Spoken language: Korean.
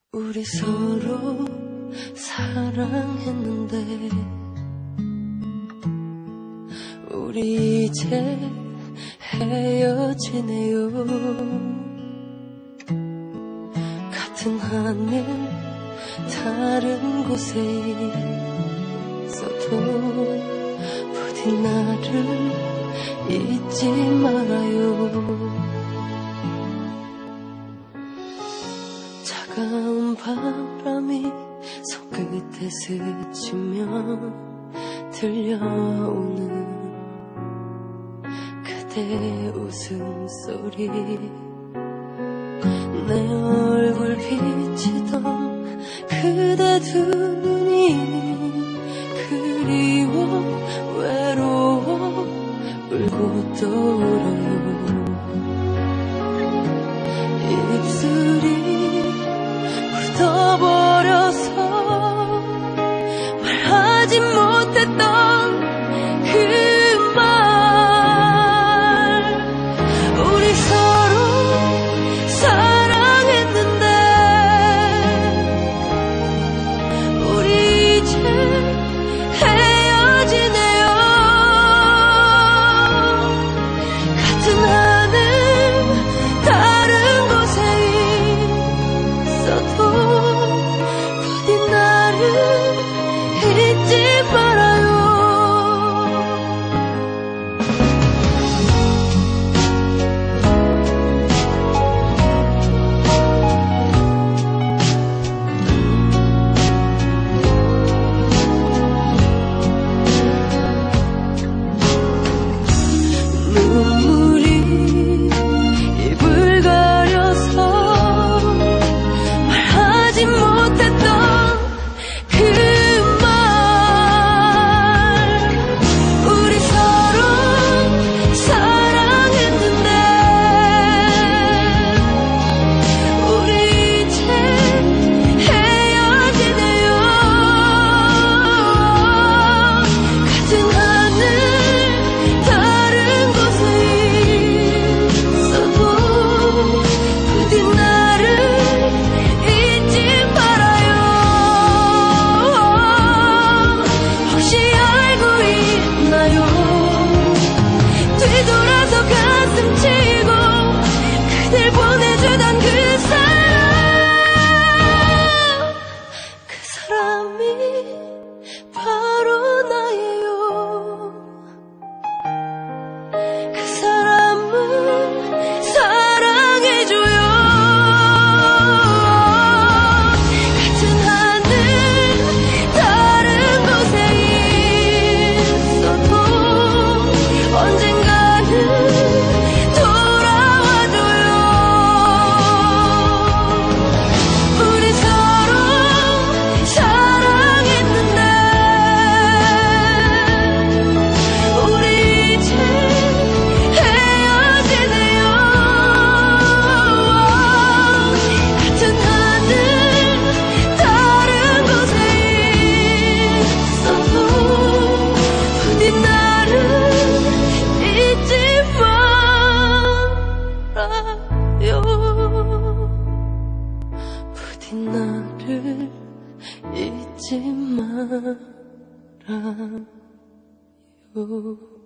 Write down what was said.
우리 서로 사랑했는데 우리 이제 헤어지네요. 같은 하늘 다른 곳에 있어도 부디 나를 잊지 말아요. 차가운 바람이 손끝에 스치며 들려오는 그대 웃음소리, 내 얼굴 비치던 그대 두 눈이 그리워 외로워 울고 떠오르요. 입술이 굳어버려서 말하지 못했던 그 말, 우리 서로 사랑했는데 우리 이제 헤어지네요. 같은 하늘 다른 곳에 있어도 부디 나를 잊지 말아요. 눈물이 입을 가려서 말하지 못했던 그 말, 우리 서로 사랑했는데 우리 이제 헤어지네요. 같은 하늘 다른 곳에 있어도 부디 나를 잊지 말아요. 혹시 알고 있나요? 뒤돌아서 가슴 치고 그댈 보내주던 그 사람이 바로 나예요. 그 사람을 사랑해줘요. 같은 하늘 다른 곳에 있어도 언젠가는 돌아와줘요. 우리 서로 사랑했는데 우리 이제 헤어지네요. 같은 하늘 다른 곳에 있어도 부디 나를 잊지 말아요. 부디 나를 잊지 말아요.